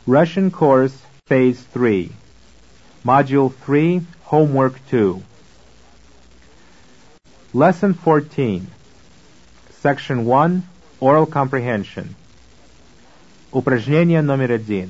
Russian Course, Phase 3. Module 3, Homework 2. Lesson 14. Section 1, Oral Comprehension. Упражнение номер 1.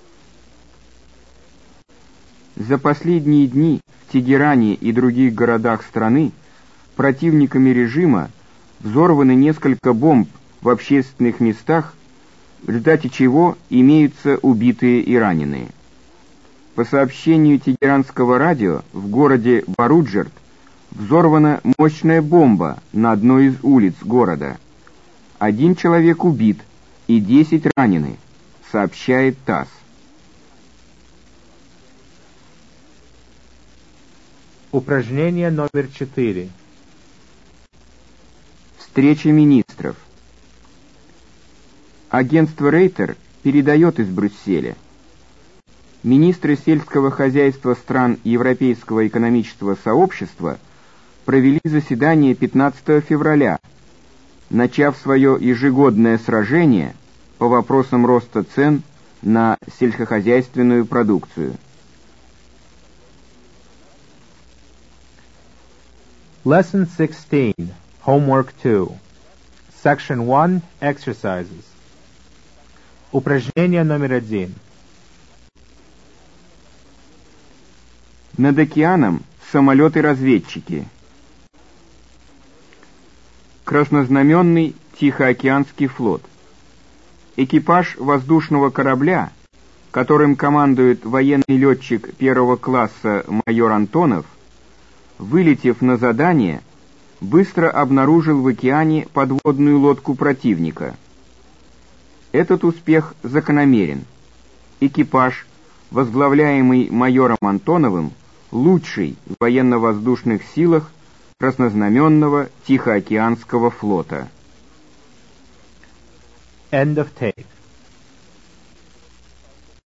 За последние дни в Тегеране и других городах страны противниками режима взорваны несколько бомб в общественных местах, в результате чего имеются убитые и раненые. По сообщению тегеранского радио, в городе Боруджерд взорвана мощная бомба на одной из улиц города. 1 человек убит и 10 ранены, сообщает ТАСС. Упражнение номер 4. Встреча министров. Агентство Рейтер передает из Брюсселя. Министры сельского хозяйства стран Европейского экономического сообщества провели заседание 15 февраля, начав свое ежегодное сражение по вопросам роста цен на сельскохозяйственную продукцию. Lesson 16, Homework 2. Section 1, Exercises. Упражнение номер 1. Над океаном самолеты-разведчики. Краснознаменный Тихоокеанский флот. Экипаж воздушного корабля, которым командует военный летчик 1 класса майор Антонов, вылетев на задание, быстро обнаружил в океане подводную лодку противника. Этот успех закономерен. Экипаж, возглавляемый майором Антоновым, лучший в военно-воздушных силах краснознаменного Тихоокеанского флота. End of tape.